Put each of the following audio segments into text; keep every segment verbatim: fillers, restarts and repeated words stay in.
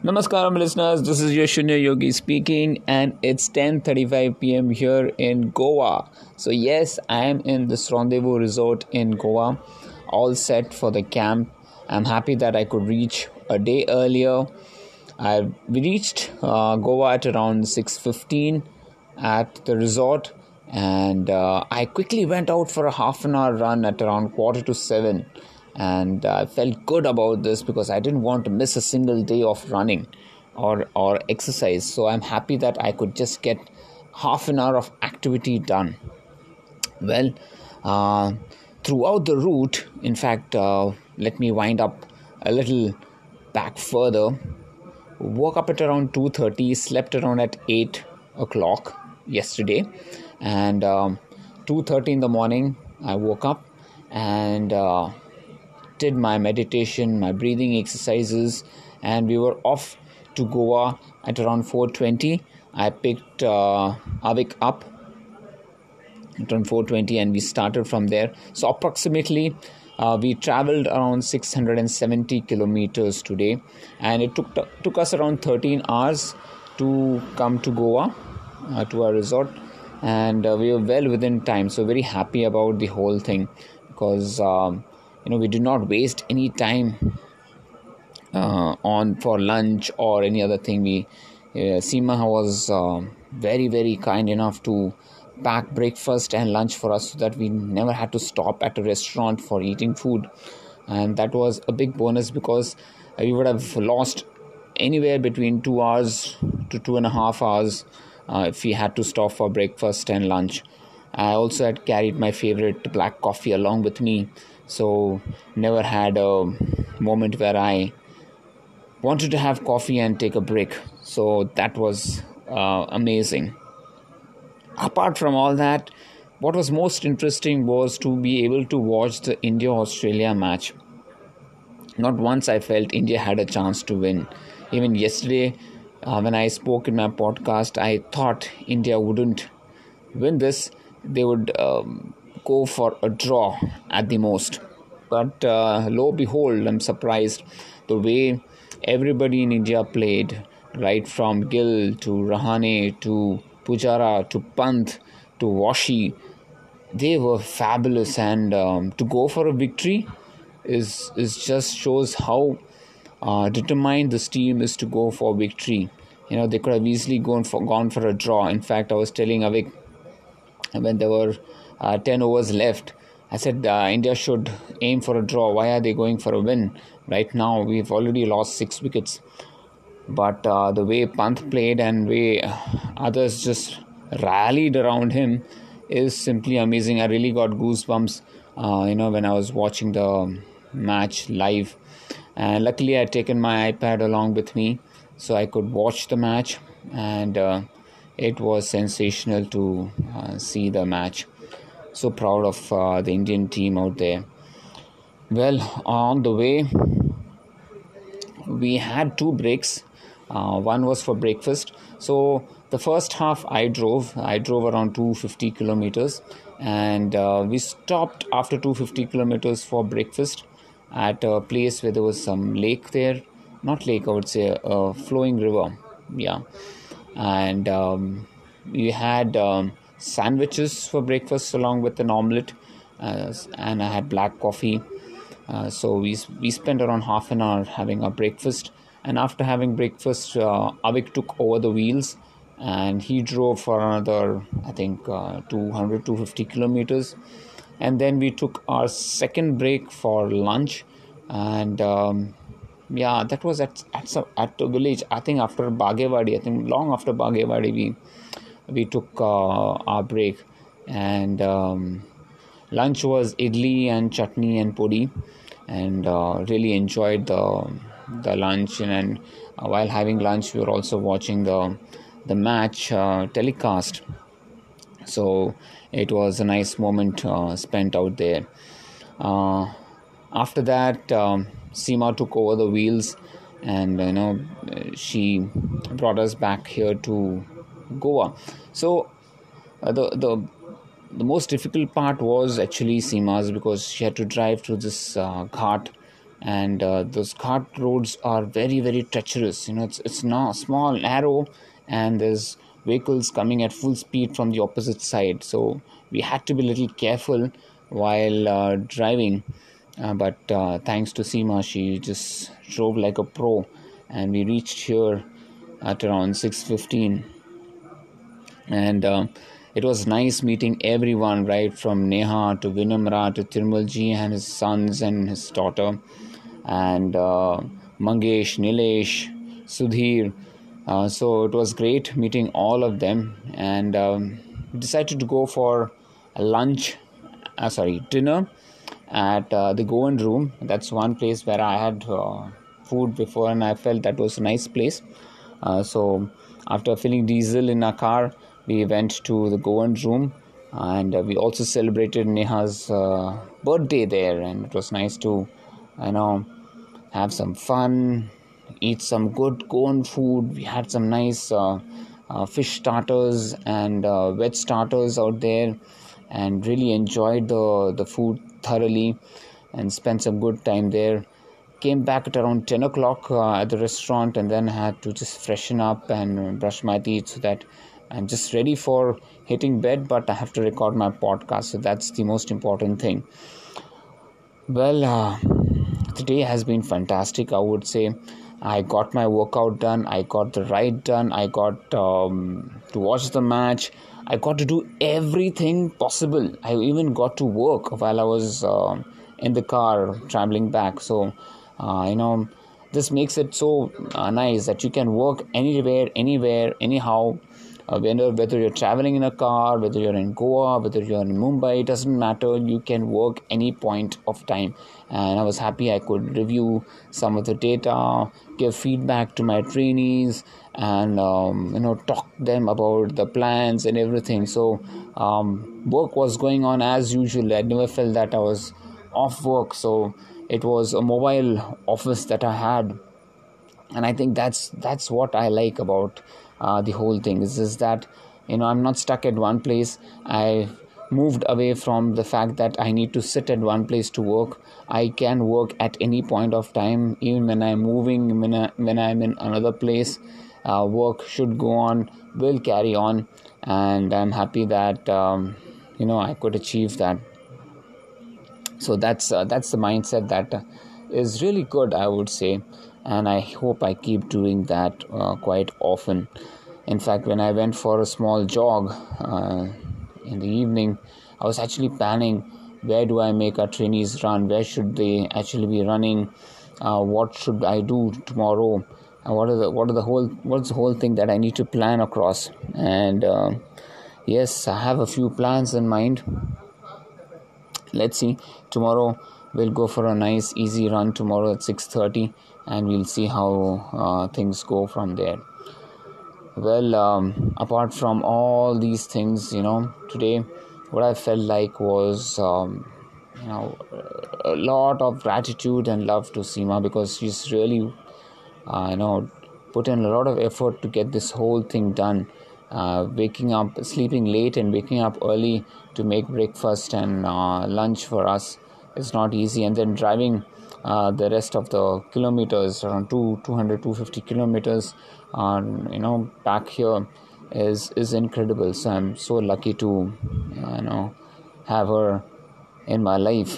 Namaskaram listeners, this is your Shunya Yogi speaking and it's ten thirty-five p.m. here in Goa. So yes, I am in this rendezvous resort in Goa, all set for the camp. I'm happy that I could reach a day earlier. I we reached uh, Goa at around six fifteen at the resort and uh, I quickly went out for a half an hour run at around quarter to seven. And I felt good about this because I didn't want to miss a single day of running or or exercise. So I'm happy that I could just get half an hour of activity done. Well, uh, throughout the route, in fact, uh, let me wind up a little back further. Woke up at around two thirty, slept around at eight o'clock yesterday, and um, two thirty in the morning I woke up and uh, did my meditation, my breathing exercises, and we were off to Goa at around four twenty. I picked uh, Avik up at around four twenty and we started from there. So approximately uh, we traveled around six hundred seventy kilometers today, and it took took us around thirteen hours to come to Goa, uh, to our resort, and uh, we were well within time. So very happy about the whole thing because um, you know we did not waste any time uh, on for lunch or any other thing. We uh, Seema was uh, very very kind enough to pack breakfast and lunch for us so that we never had to stop at a restaurant for eating food, and that was a big bonus because we would have lost anywhere between two hours to two and a half hours uh, if we had to stop for breakfast and lunch. I also had carried my favorite black coffee along with me, so never had a moment where I wanted to have coffee and take a break. So that was uh, amazing. Apart from all that, what was most interesting was to be able to watch the India-Australia match. Not once I felt India had a chance to win. Even yesterday, uh, when I spoke in my podcast, I thought India wouldn't win this. They would um, go for a draw at the most. But uh, lo and behold, I'm surprised the way everybody in India played, right from Gill to Rahane to Pujara to Pant to Washi. They were fabulous, and um, to go for a victory is is just shows how uh, determined this team is to go for victory. You know, they could have easily gone for gone for a draw. In fact, I was telling Avik when there were uh, ten overs left, I said uh, India should aim for a draw. Why are they going for a win? Right now, we've already lost six wickets. But uh, the way Pant played and way others just rallied around him is simply amazing. I really got goosebumps, uh, you know, when I was watching the match live. And luckily, I had taken my iPad along with me so I could watch the match. And uh, it was sensational to uh, see the match. So proud of uh, the Indian team out there. Well, on the way, we had two breaks. Uh, one was for breakfast. So the first half I drove. I drove around two hundred fifty kilometers, and uh, we stopped after two hundred fifty kilometers for breakfast at a place where there was some lake there. Not lake, I would say a flowing river. Yeah. And um, we had um, sandwiches for breakfast along with an omelette, uh, and I had black coffee. Uh, so we we spent around half an hour having our breakfast, and after having breakfast, uh, Avik took over the wheels, and he drove for another, I think, uh, two hundred, two hundred fifty kilometers, and then we took our second break for lunch, and um, yeah, that was at at at the village. I think after Bagewadi, I think long after Bagewadi, we we took uh, our break, and um, lunch was idli and chutney and podi, and uh, really enjoyed the the lunch. And, and uh, while having lunch, we were also watching the the match uh, telecast. So it was a nice moment uh, spent out there. Uh, after that, um, Seema took over the wheels, and you know she brought us back here to Goa. So uh, the the the most difficult part was actually Seema's, because she had to drive through this uh, ghat and uh, those cart roads are very very treacherous. You know, it's it's not small, narrow, and there's vehicles coming at full speed from the opposite side. So we had to be a little careful while uh, driving. Uh, but uh, thanks to Seema, she just drove like a pro, and we reached here at around six fifteen. And uh, it was nice meeting everyone, right from Neha to Vinamra to Tirmalji and his sons and his daughter, and uh, Mangesh, Nilesh, Sudhir. Uh, so it was great meeting all of them, and um, decided to go for a lunch, uh, sorry, dinner at uh, the Goan Room. That's one place where I had uh, food before, and I felt that was a nice place. Uh, so after filling diesel in our car, we went to the Goan Room, and uh, we also celebrated Neha's uh, birthday there, and it was nice to, you know, have some fun, eat some good Goan food. We had some nice uh, uh, fish starters and uh, veg starters out there, and really enjoyed the, the food thoroughly and spent some good time there. Came back at around ten o'clock uh, at the restaurant, and then had to just freshen up and brush my teeth so that I'm just ready for hitting bed, but I have to record my podcast, so that's the most important thing. Well, uh, the day has been fantastic, I would say. I got my workout done, I got the ride done, I got um, to watch the match, I got to do everything possible. I even got to work while I was uh, in the car traveling back. So, uh, you know, this makes it so uh, nice that you can work anywhere, anywhere, anyhow. Uh, whether, whether you're traveling in a car, whether you're in Goa, whether you're in Mumbai, it doesn't matter. You can work any point of time. And I was happy I could review some of the data, give feedback to my trainees, and um, you know, talk to them about the plans and everything. So um, work was going on as usual. I never felt that I was off work. So it was a mobile office that I had. And I think that's that's what I like about uh, the whole thing. Is is that, you know, I'm not stuck at one place. I moved away from the fact that I need to sit at one place to work. I can work at any point of time, even when I'm moving, when, I, when I'm in another place. Uh, work should go on, will carry on, and I'm happy that um, you know, I could achieve that. So that's uh, that's the mindset that uh, is really good, I would say. And I hope I keep doing that uh, quite often. In fact, when I went for a small jog uh, in the evening, I was actually planning, where do I make our trainees run? Where should they actually be running? Uh, what should I do tomorrow? Uh, what are the what are the whole what's the whole thing that I need to plan across? And uh, yes, I have a few plans in mind. Let's see. Tomorrow we'll go for a nice easy run tomorrow at six thirty, and we'll see how uh, things go from there. Well, um, apart from all these things, you know, today what I felt like was, um, you know, a lot of gratitude and love to Seema, because she's really, uh, you know, put in a lot of effort to get this whole thing done. Uh, waking up, sleeping late and waking up early to make breakfast and uh, lunch for us is not easy. And then driving uh, the rest of the kilometers, around two, 200, two hundred fifty kilometers, uh, you know, back here is is incredible. So I'm so lucky to, uh, you know, have her in my life.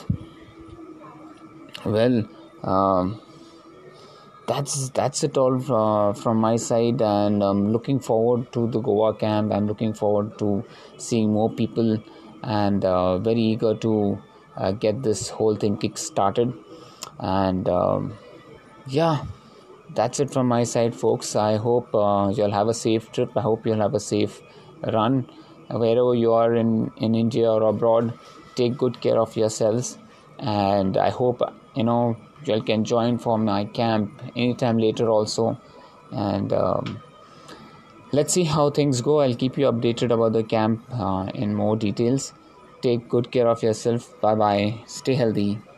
Well, um, that's that's it all uh, from my side, and I'm looking forward to the Goa camp. I'm looking forward to seeing more people, and uh, very eager to uh, get this whole thing kick started. And um, yeah, that's it from my side, folks. I hope uh, you'll have a safe trip. I hope you'll have a safe run wherever you are in in India or abroad. Take good care of yourselves, and I hope, you know, you can join for my camp anytime later also. And um, let's see how things go. I'll keep you updated about the camp uh, in more details. Take good care of yourself. Bye bye. Stay healthy.